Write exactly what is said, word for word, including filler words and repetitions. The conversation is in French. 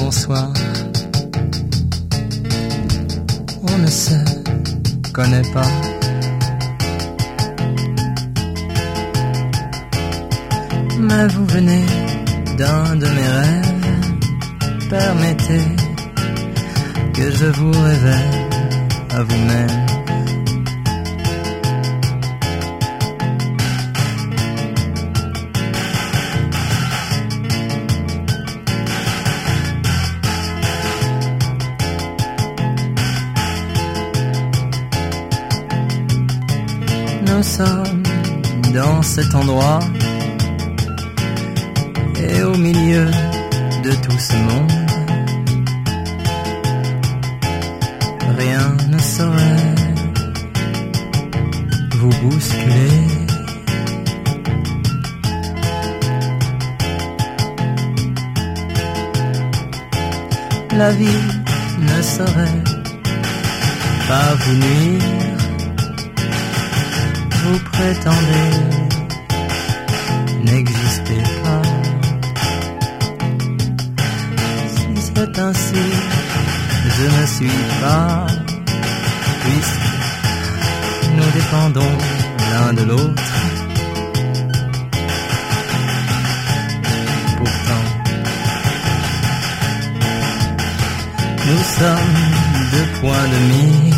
bonsoir. On ne se connaît pas. Mais vous venez d'un de mes rêves. Permettez que je vous révèle à vous-même. Nous sommes dans cet endroit et au milieu de tout ce monde, rien ne saurait vous bousculer. La vie ne saurait pas vous nuire. Vous prétendez n'exister pas. Si c'est ainsi, je ne suis pas, puisque nous dépendons l'un de l'autre. Pourtant, nous sommes deux points de mire.